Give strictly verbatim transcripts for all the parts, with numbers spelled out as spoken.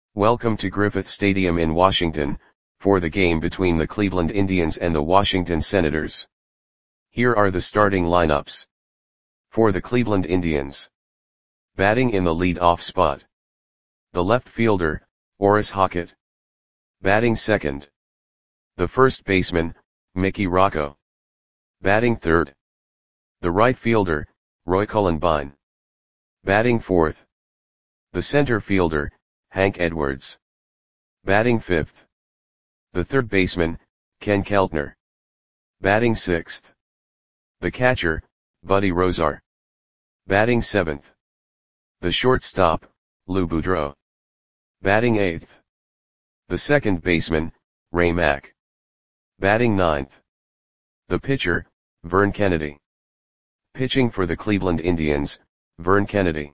Welcome to Griffith Stadium in Washington, for the game between the Cleveland Indians and the Washington Senators. Here are the starting lineups. For the Cleveland Indians. Batting in the lead-off spot. The left fielder, Orris Hockett. Batting second. The first baseman, Mickey Rocco. Batting third. The right fielder, Roy Cullenbine. Batting fourth. The center fielder, Hank Edwards. Batting fifth. The third baseman, Ken Keltner. Batting sixth. The catcher, Buddy Rozar. Batting seventh. The shortstop, Lou Boudreau. Batting eighth. The second baseman, Ray Mack. Batting ninth. The pitcher, Vern Kennedy. Pitching for the Cleveland Indians, Vern Kennedy.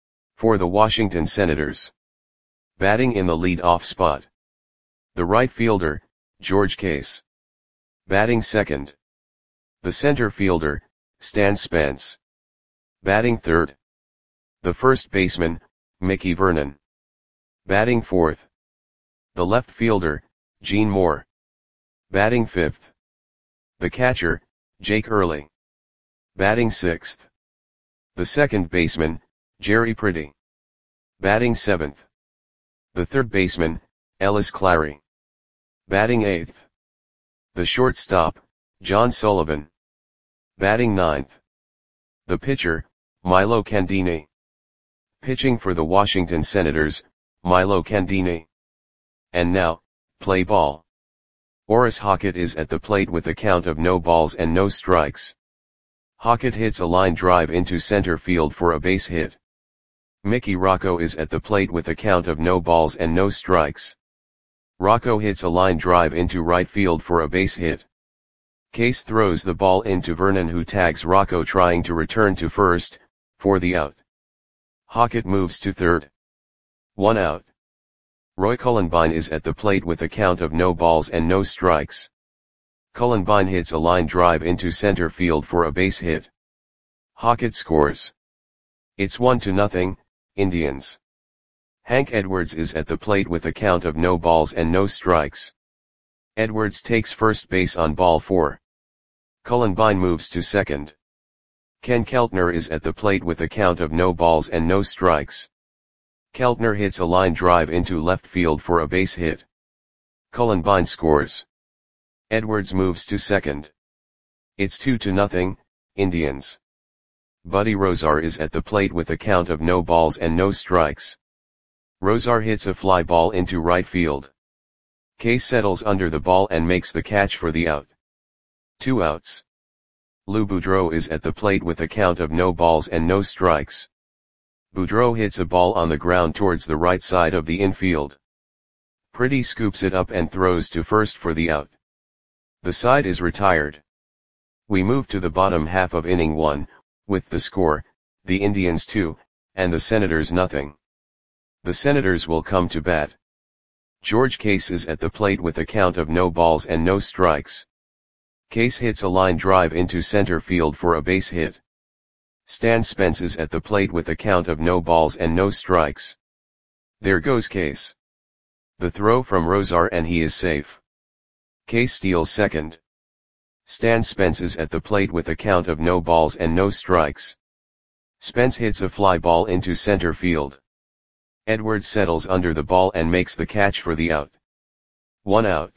For the Washington Senators. Batting in the lead-off spot. The right fielder, George Case. Batting second. The center fielder, Stan Spence. Batting third. The first baseman, Mickey Vernon. Batting fourth. The left fielder, Gene Moore. Batting fifth. The catcher, Jake Early. Batting sixth. The second baseman, Jerry Pretty. Batting seventh. The third baseman, Ellis Clary. Batting eighth. The shortstop, John Sullivan. Batting ninth. The pitcher, Milo Candini. Pitching for the Washington Senators, Milo Candini. And now, play ball. Orris Hockett is at the plate with a count of no balls and no strikes. Hockett hits a line drive into center field for a base hit. Mickey Rocco is at the plate with a count of no balls and no strikes. Rocco hits a line drive into right field for a base hit. Case throws the ball into Vernon, who tags Rocco trying to return to first, for the out. Hockett moves to third. One out. Roy Cullenbine is at the plate with a count of no balls and no strikes. Cullenbine hits a line drive into center field for a base hit. Hockett scores. It's one to nothing, Indians. Hank Edwards is at the plate with a count of no balls and no strikes. Edwards takes first base on ball four. Cullenbine moves to second. Ken Keltner is at the plate with a count of no balls and no strikes. Keltner hits a line drive into left field for a base hit. Cullenbine scores. Edwards moves to second. It's two to nothing, Indians. Buddy Rozar is at the plate with a count of no balls and no strikes. Rozar hits a fly ball into right field. Case settles under the ball and makes the catch for the out. Two outs. Lou Boudreau is at the plate with a count of no balls and no strikes. Boudreau hits a ball on the ground towards the right side of the infield. Pretty scoops it up and throws to first for the out. The side is retired. We move to the bottom half of inning one, with the score, the Indians two, and the Senators nothing. The Senators will come to bat. George Case is at the plate with a count of no balls and no strikes. Case hits a line drive into center field for a base hit. Stan Spence is at the plate with a count of no balls and no strikes. There goes Case. The throw from Rozar and he is safe. Case steals second. Stan Spence is at the plate with a count of no balls and no strikes. Spence hits a fly ball into center field. Edwards settles under the ball and makes the catch for the out. One out.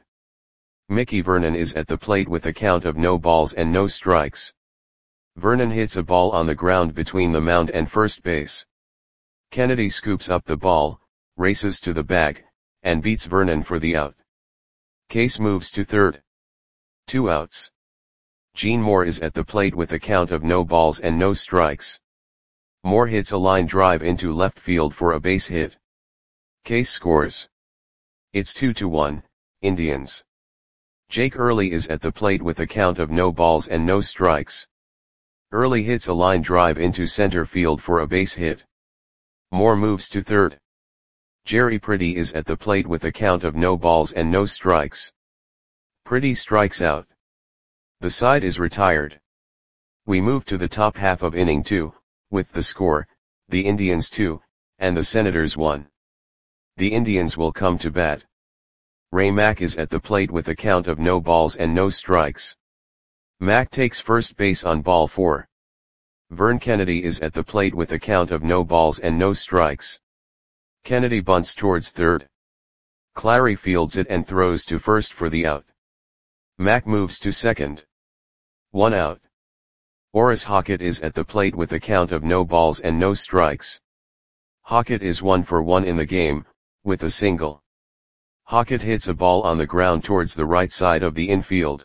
Mickey Vernon is at the plate with a count of no balls and no strikes. Vernon hits a ball on the ground between the mound and first base. Kennedy scoops up the ball, races to the bag, and beats Vernon for the out. Case moves to third. Two outs. Gene Moore is at the plate with a count of no balls and no strikes. Moore hits a line drive into left field for a base hit. Case scores. It's two to one, Indians. Jake Early is at the plate with a count of no balls and no strikes. Early hits a line drive into center field for a base hit. Moore moves to third. Jerry Pretty is at the plate with a count of no balls and no strikes. Pretty strikes out. The side is retired. We move to the top half of inning two, with the score, the Indians two, and the Senators one. The Indians will come to bat. Ray Mack is at the plate with a count of no balls and no strikes. Mack takes first base on ball four. Vern Kennedy is at the plate with a count of no balls and no strikes. Kennedy bunts towards third. Clary fields it and throws to first for the out. Mack moves to second. One out. Orris Hockett is at the plate with a count of no balls and no strikes. Hockett is one for one in the game, with a single. Hockett hits a ball on the ground towards the right side of the infield.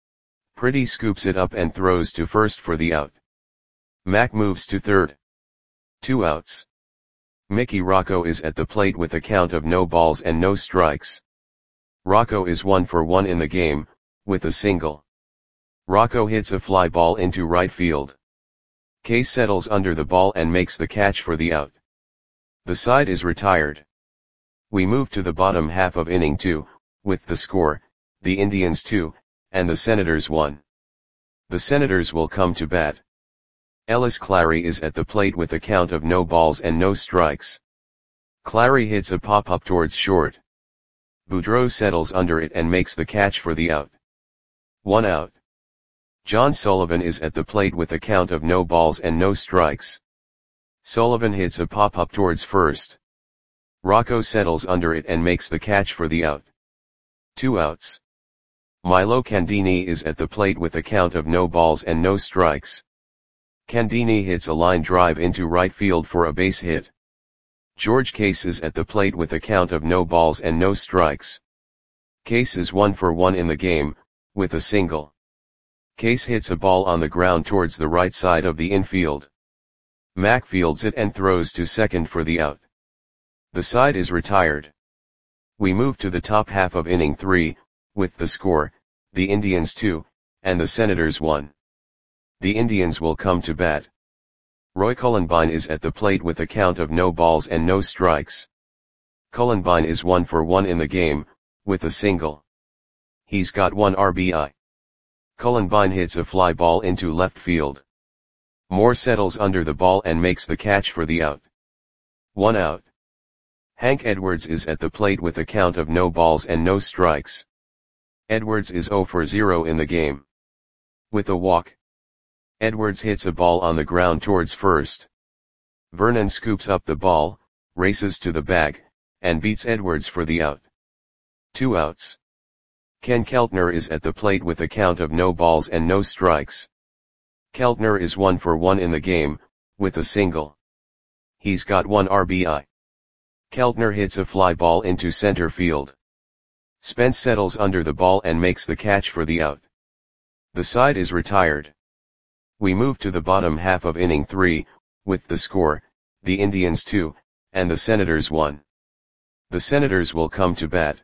Pretty scoops it up and throws to first for the out. Mack moves to third. Two outs. Mickey Rocco is at the plate with a count of no balls and no strikes. Rocco is one for one in the game, with a single. Rocco hits a fly ball into right field. Case settles under the ball and makes the catch for the out. The side is retired. We move to the bottom half of inning two, with the score, the Indians two, and the Senators one. The Senators will come to bat. Ellis Clary is at the plate with a count of no balls and no strikes. Clary hits a pop-up towards short. Boudreau settles under it and makes the catch for the out. One out. John Sullivan is at the plate with a count of no balls and no strikes. Sullivan hits a pop-up towards first. Rocco settles under it and makes the catch for the out. Two outs. Milo Candini is at the plate with a count of no balls and no strikes. Candini hits a line drive into right field for a base hit. George Case is at the plate with a count of no balls and no strikes. Case is one for one in the game, with a single. Case hits a ball on the ground towards the right side of the infield. Mack fields it and throws to second for the out. The side is retired. We move to the top half of inning three, with the score, the Indians two, and the Senators one. The Indians will come to bat. Roy Cullenbine is at the plate with a count of no balls and no strikes. Cullenbine is one for one in the game, with a single. He's got one R B I. Cullenbine hits a fly ball into left field. Moore settles under the ball and makes the catch for the out. One out. Hank Edwards is at the plate with a count of no balls and no strikes. Edwards is zero for zero in the game. With a walk. Edwards hits a ball on the ground towards first. Vernon scoops up the ball, races to the bag, and beats Edwards for the out. Two outs. Ken Keltner is at the plate with a count of no balls and no strikes. Keltner is one for one in the game, with a single. He's got one R B I. Keltner hits a fly ball into center field. Spence settles under the ball and makes the catch for the out. The side is retired. We move to the bottom half of inning three, with the score, the Indians two, and the Senators one. The Senators will come to bat.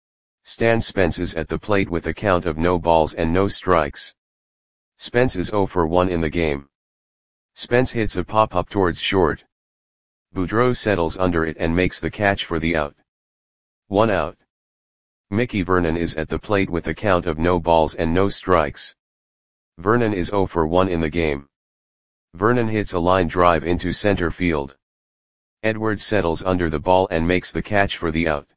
Stan Spence is at the plate with a count of no balls and no strikes. Spence is zero for one in the game. Spence hits a pop-up towards short. Boudreau settles under it and makes the catch for the out. One out. Mickey Vernon is at the plate with a count of no balls and no strikes. Vernon is zero for one in the game. Vernon hits a line drive into center field. Edwards settles under the ball and makes the catch for the out.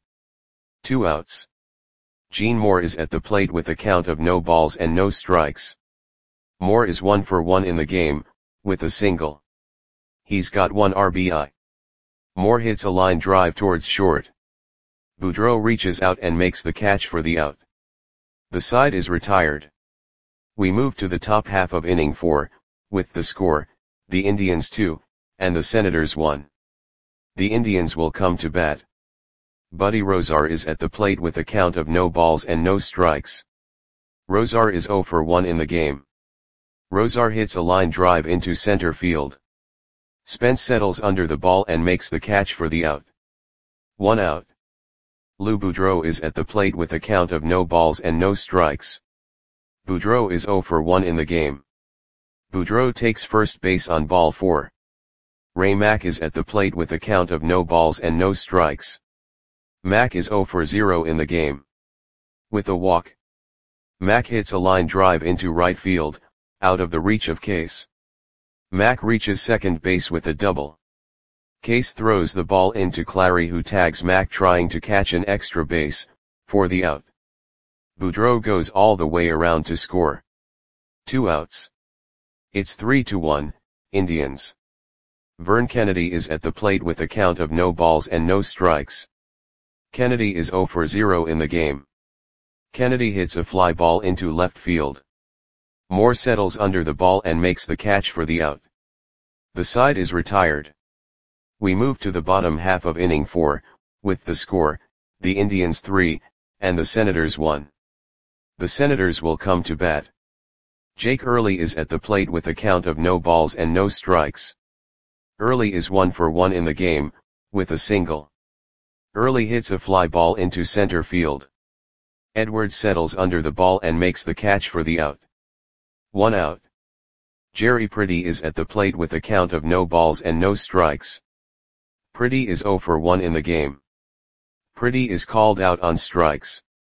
Two outs. Gene Moore is at the plate with a count of no balls and no strikes. Moore is one for one in the game, with a single. He's got one R B I. Moore hits a line drive towards short. Boudreau reaches out and makes the catch for the out. The side is retired. We move to the top half of inning four, with the score, the Indians two, and the Senators one. The Indians will come to bat. Buddy Rozar is at the plate with a count of no balls and no strikes. Rozar is zero for one in the game. Rozar hits a line drive into center field. Spence settles under the ball and makes the catch for the out. One out. Lou Boudreau is at the plate with a count of no balls and no strikes. Boudreau is zero for one in the game. Boudreau takes first base on ball four. Ray Mack is at the plate with a count of no balls and no strikes. Mack is zero for zero in the game. With a walk. Mack hits a line drive into right field, out of the reach of Case. Mack reaches second base with a double. Case throws the ball into Clary, who tags Mac trying to catch an extra base, for the out. Boudreau goes all the way around to score. Two outs. It's three to one, Indians. Vern Kennedy is at the plate with a count of no balls and no strikes. Kennedy is zero for zero in the game. Kennedy hits a fly ball into left field. Moore settles under the ball and makes the catch for the out. The side is retired. We move to the bottom half of inning four, with the score, the Indians three, and the Senators one. The Senators will come to bat. Jake Early is at the plate with a count of no balls and no strikes. Early is one for one in the game, with a single. Early hits a fly ball into center field. Edwards settles under the ball and makes the catch for the out. One out. Jerry Pretty is at the plate with a count of no balls and no strikes. Pretty is zero for one in the game. Pretty is called out on strikes.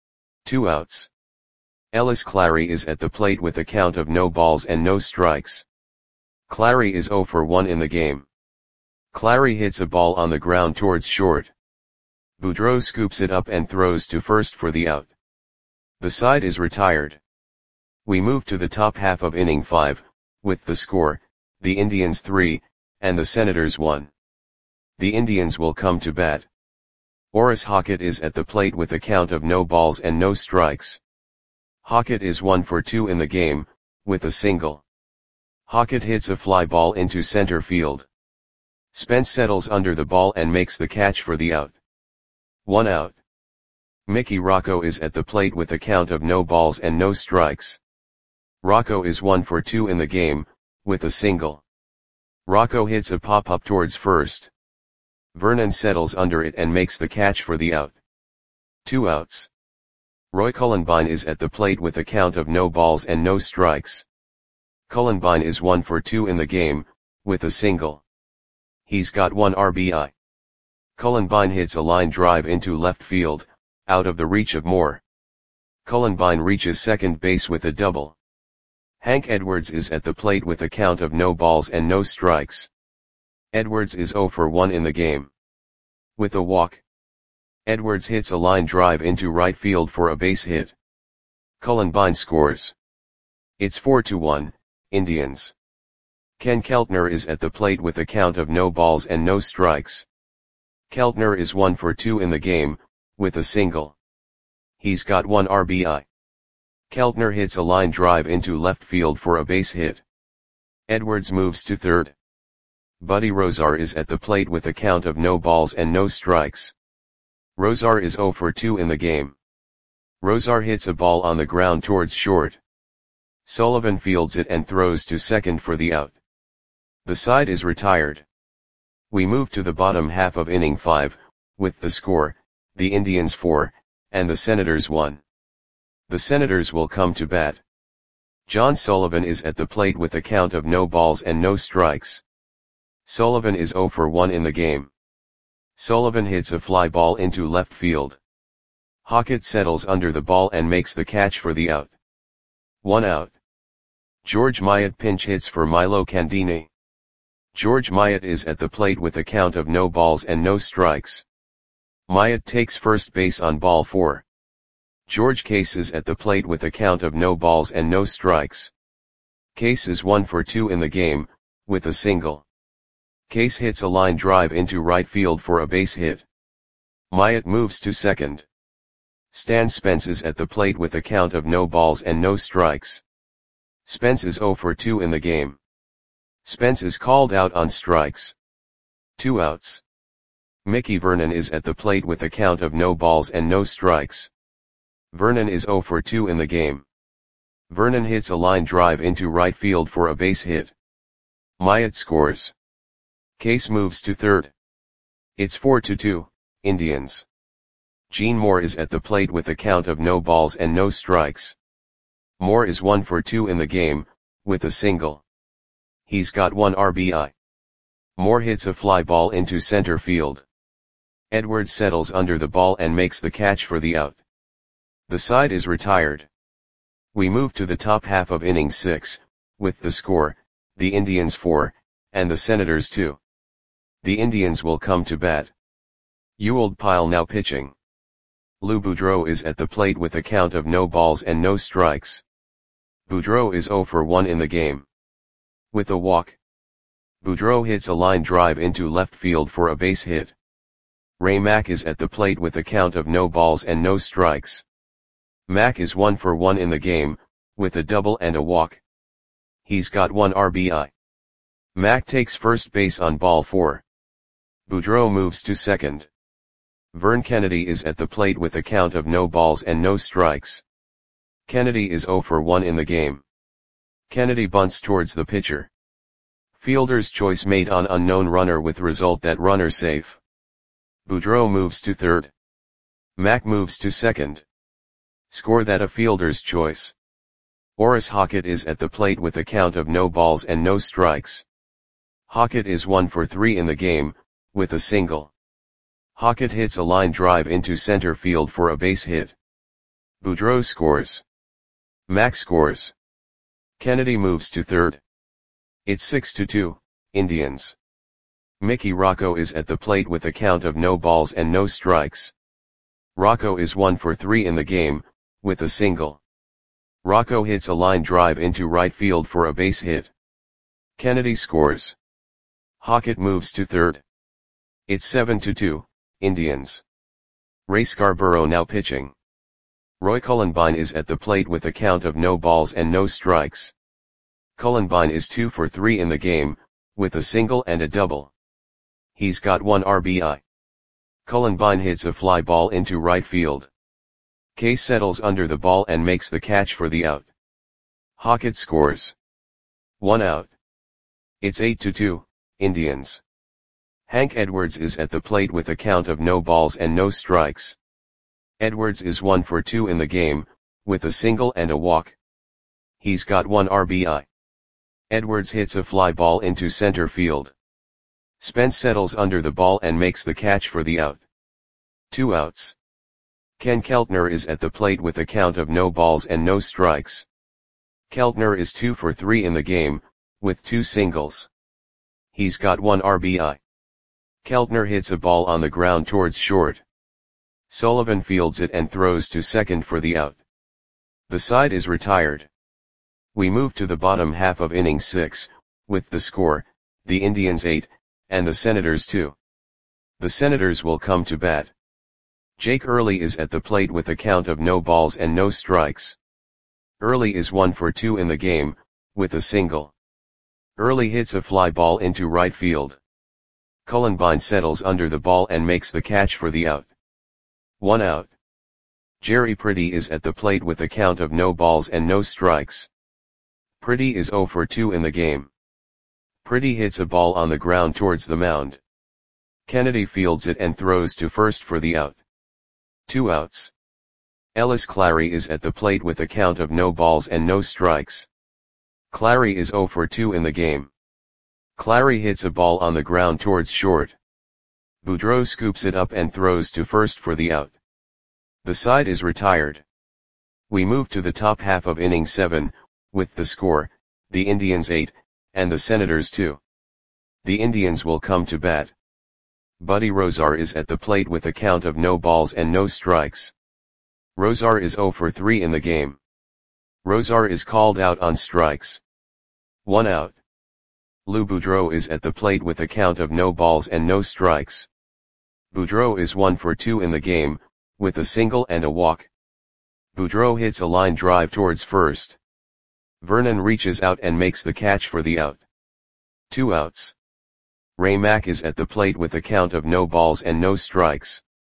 Two outs. Ellis Clary is at the plate with a count of no balls and no strikes. Clary is zero for one in the game. Clary hits a ball on the ground towards short. Boudreau scoops it up and throws to first for the out. The side is retired. We move to the top half of inning five, with the score, the Indians three, and the Senators one. The Indians will come to bat. Orris Hockett is at the plate with a count of no balls and no strikes. Hockett is one for two in the game, with a single. Hockett hits a fly ball into center field. Spence settles under the ball and makes the catch for the out. One out. Mickey Rocco is at the plate with a count of no balls and no strikes. Rocco is one for two in the game, with a single. Rocco hits a pop-up towards first. Vernon settles under it and makes the catch for the out. Two outs. Roy Cullenbine is at the plate with a count of no balls and no strikes. Cullenbine is one for two in the game, with a single. He's got one R B I. Cullenbine hits a line drive into left field, out of the reach of Moore. Cullenbine reaches second base with a double. Hank Edwards is at the plate with a count of no balls and no strikes. Edwards is zero for one in the game. With a walk. Edwards hits a line drive into right field for a base hit. Cullenbine scores. It's four to one, Indians. Ken Keltner is at the plate with a count of no balls and no strikes. Keltner is one for two in the game, with a single. He's got one R B I. Keltner hits a line drive into left field for a base hit. Edwards moves to third. Buddy Rozar is at the plate with a count of no balls and no strikes. Rozar is zero for two in the game. Rozar hits a ball on the ground towards short. Sullivan fields it and throws to second for the out. The side is retired. We move to the bottom half of inning five, with the score, the Indians four, and the Senators one. The Senators will come to bat. John Sullivan is at the plate with a count of no balls and no strikes. Sullivan is zero for one in the game. Sullivan hits a fly ball into left field. Hockett settles under the ball and makes the catch for the out. One out. George Myatt pinch hits for Milo Candini. George Myatt is at the plate with a count of no balls and no strikes. Myatt takes first base on ball four. George Case is at the plate with a count of no balls and no strikes. Case is one for two in the game, with a single. Case hits a line drive into right field for a base hit. Myatt moves to second. Stan Spence is at the plate with a count of no balls and no strikes. Spence is zero for two in the game. Spence is called out on strikes. Two outs. Mickey Vernon is at the plate with a count of no balls and no strikes. Vernon is zero for two in the game. Vernon hits a line drive into right field for a base hit. Myatt scores. Case moves to third. It's four to two, Indians. Gene Moore is at the plate with a count of no balls and no strikes. Moore is one for two in the game, with a single. He's got one R B I. Moore hits a fly ball into center field. Edwards settles under the ball and makes the catch for the out. The side is retired. We move to the top half of inning six, with the score, the Indians four, and the Senators two. The Indians will come to bat. Ewald Pyle now pitching. Lou Boudreau is at the plate with a count of no balls and no strikes. Boudreau is zero for one in the game. With a walk. Boudreau hits a line drive into left field for a base hit. Ray Mack is at the plate with a count of no balls and no strikes. Mack is one for one in the game, with a double and a walk. He's got one R B I. Mack takes first base on ball four. Boudreau moves to second. Vern Kennedy is at the plate with a count of no balls and no strikes. Kennedy is zero for one in the game. Kennedy bunts towards the pitcher. Fielder's choice made on unknown runner with result that runner safe. Boudreau moves to third. Mack moves to second. Score that a fielder's choice. Orris Hockett is at the plate with a count of no balls and no strikes. Hockett is one for three in the game, with a single. Hockett hits a line drive into center field for a base hit. Boudreau scores. Mack scores. Kennedy moves to third. It's six to two, Indians. Mickey Rocco is at the plate with a count of no balls and no strikes. Rocco is one for three in the game, with a single. Rocco hits a line drive into right field for a base hit. Kennedy scores. Hockett moves to third. It's seven to two, Indians. Ray Scarborough now pitching. Roy Cullenbine is at the plate with a count of no balls and no strikes. Cullenbine is two for three in the game, with a single and a double. He's got one R B I. Cullenbine hits a fly ball into right field. Case settles under the ball and makes the catch for the out. Hockett scores. One out. It's eight to two, Indians. Hank Edwards is at the plate with a count of no balls and no strikes. Edwards is one for two in the game, with a single and a walk. He's got one R B I. Edwards hits a fly ball into center field. Spence settles under the ball and makes the catch for the out. Two outs. Ken Keltner is at the plate with a count of no balls and no strikes. Keltner is two for three in the game, with two singles. He's got one R B I. Keltner hits a ball on the ground towards short. Sullivan fields it and throws to second for the out. The side is retired. We move to the bottom half of inning six, with the score, the Indians eight, and the Senators two. The Senators will come to bat. Jake Early is at the plate with a count of no balls and no strikes. Early is one for two in the game, with a single. Early hits a fly ball into right field. Cullenbine settles under the ball and makes the catch for the out. One out. Jerry Pretty is at the plate with a count of no balls and no strikes. Pretty is zero for two in the game. Pretty hits a ball on the ground towards the mound. Kennedy fields it and throws to first for the out. Two outs. Ellis Clary is at the plate with a count of no balls and no strikes. Clary is zero for two in the game. Clary hits a ball on the ground towards short. Boudreau scoops it up and throws to first for the out. The side is retired. We move to the top half of inning seven, with the score, the Indians eight, and the Senators two. The Indians will come to bat. Buddy Rozar is at the plate with a count of no balls and no strikes. Rozar is zero for three in the game. Rozar is called out on strikes. One out. Lou Boudreau is at the plate with a count of no balls and no strikes. Boudreau is one for two in the game, with a single and a walk. Boudreau hits a line drive towards first. Vernon reaches out and makes the catch for the out. Two outs. Ray Mack is at the plate with a count of no balls and no strikes.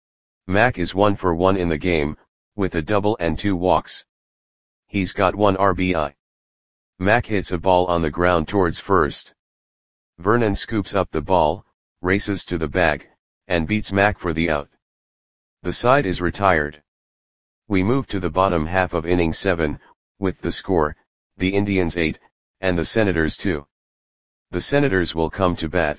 Mack is one for one in the game, with a double and two walks. He's got one R B I. Mack hits a ball on the ground towards first. Vernon scoops up the ball, races to the bag, and beats Mack for the out. The side is retired. We move to the bottom half of inning seven, with the score, the Indians eight, and the Senators two. The Senators will come to bat.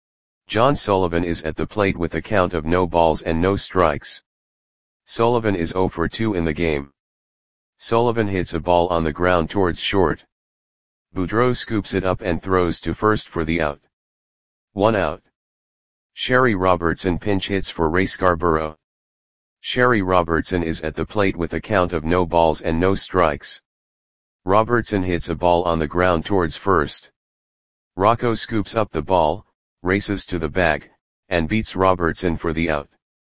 John Sullivan is at the plate with a count of no balls and no strikes. Sullivan is zero for two in the game. Sullivan hits a ball on the ground towards short. Boudreau scoops it up and throws to first for the out. One out. Sherry Robertson pinch hits for Ray Scarborough. Sherry Robertson is at the plate with a count of no balls and no strikes. Robertson hits a ball on the ground towards first. Rocco scoops up the ball, races to the bag, and beats Robertson for the out.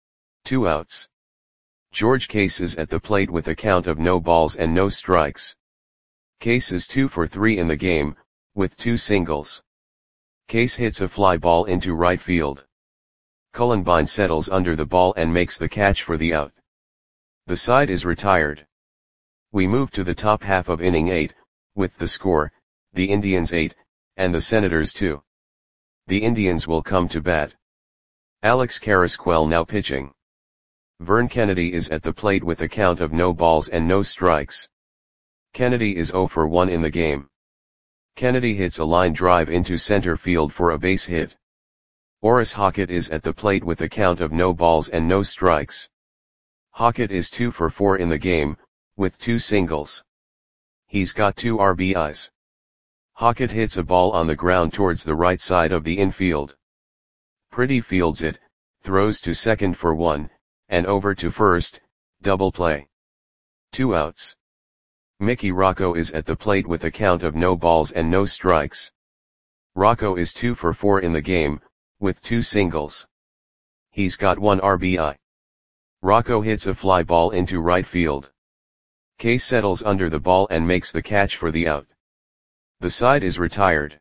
Two outs. George Case is at the plate with a count of no balls and no strikes. Case is two for three in the game, with two singles. Case hits a fly ball into right field. Cullenbine settles under the ball and makes the catch for the out. The side is retired. We move to the top half of inning eight, with the score, the Indians eight, and the Senators two. The Indians will come to bat. Alex Carrasquel now pitching. Vern Kennedy is at the plate with a count of no balls and no strikes. Kennedy is zero for one in the game. Kennedy hits a line drive into center field for a base hit. Horace Hockett is at the plate with a count of no balls and no strikes. Hockett is two for four in the game, with two singles. He's got two R B Is. Hockett hits a ball on the ground towards the right side of the infield. Pretty fields it, throws to second for one, and over to first, double play. Two outs. Mickey Rocco is at the plate with a count of no balls and no strikes. Rocco is two for four in the game, with two singles. He's got one R B I. Rocco hits a fly ball into right field. Case settles under the ball and makes the catch for the out. The side is retired.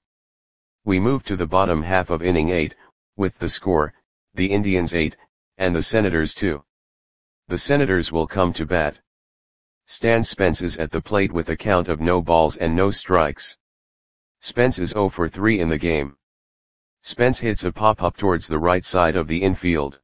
We move to the bottom half of inning eight, with the score, the Indians eight, and the Senators two. The Senators will come to bat. Stan Spence is at the plate with a count of no balls and no strikes. Spence is zero for three in the game. Spence hits a pop-up towards the right side of the infield.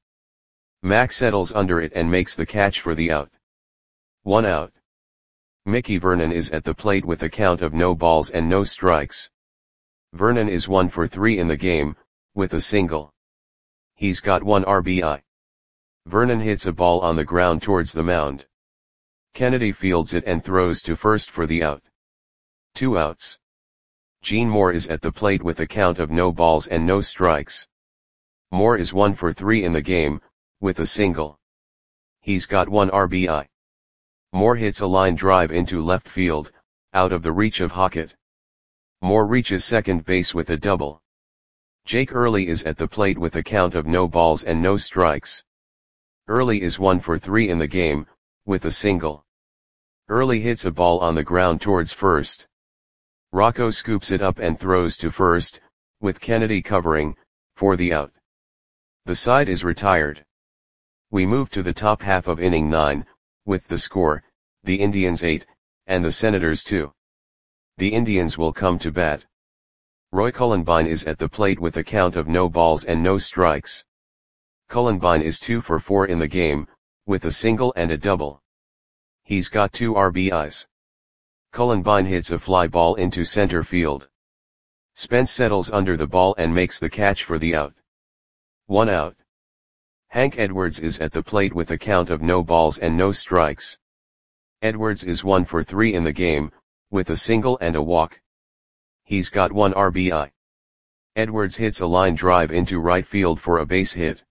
Mack settles under it and makes the catch for the out. One out. Mickey Vernon is at the plate with a count of no balls and no strikes. Vernon is one for three in the game, with a single. He's got one R B I. Vernon hits a ball on the ground towards the mound. Kennedy fields it and throws to first for the out. Two outs. Gene Moore is at the plate with a count of no balls and no strikes. Moore is one for three in the game, with a single. He's got one R B I. Moore hits a line drive into left field, out of the reach of Hockett. Moore reaches second base with a double. Jake Early is at the plate with a count of no balls and no strikes. Early is one for three in the game, with a single. Early hits a ball on the ground towards first. Rocco scoops it up and throws to first, with Kennedy covering, for the out. The side is retired. We move to the top half of inning nine, with the score, the Indians eight, and the Senators two. The Indians will come to bat. Roy Cullenbine is at the plate with a count of no balls and no strikes. Cullenbine is two for four in the game, with a single and a double. He's got two R B Is. Cullenbine hits a fly ball into center field. Spence settles under the ball and makes the catch for the out. One out. Hank Edwards is at the plate with a count of no balls and no strikes. Edwards is one for three in the game, with a single and a walk. He's got one R B I. Edwards hits a line drive into right field for a base hit.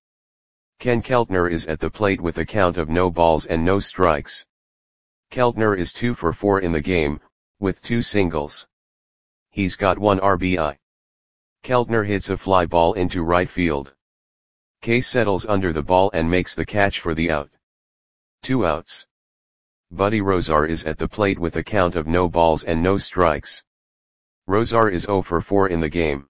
Ken Keltner is at the plate with a count of no balls and no strikes. Keltner is two for four in the game, with two singles. He's got one R B I. Keltner hits a fly ball into right field. Case settles under the ball and makes the catch for the out. Two outs. Buddy Rozar is at the plate with a count of no balls and no strikes. Rozar is zero for four in the game.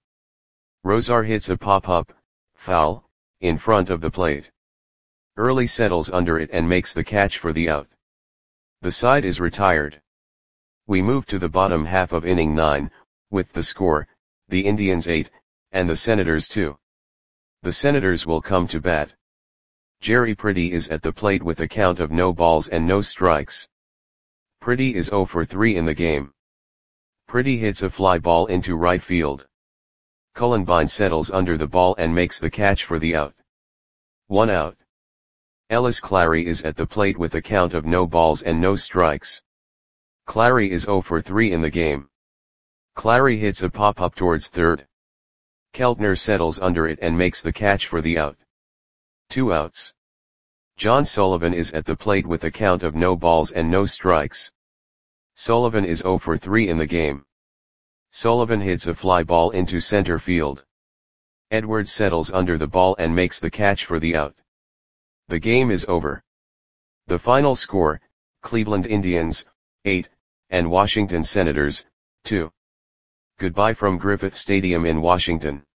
Rozar hits a pop-up, foul, in front of the plate. Early settles under it and makes the catch for the out. The side is retired. We move to the bottom half of inning nine, with the score, the Indians eight, and the Senators two. The Senators will come to bat. Jerry Pretty is at the plate with a count of no balls and no strikes. Pretty is zero for three in the game. Pretty hits a fly ball into right field. Cullenbine settles under the ball and makes the catch for the out. One out. Ellis Clary is at the plate with a count of no balls and no strikes. Clary is zero for three in the game. Clary hits a pop-up towards third. Keltner settles under it and makes the catch for the out. Two outs. John Sullivan is at the plate with a count of no balls and no strikes. Sullivan is zero for three in the game. Sullivan hits a fly ball into center field. Edwards settles under the ball and makes the catch for the out. The game is over. The final score, Cleveland Indians, eight, and Washington Senators, two. Goodbye from Griffith Stadium in Washington.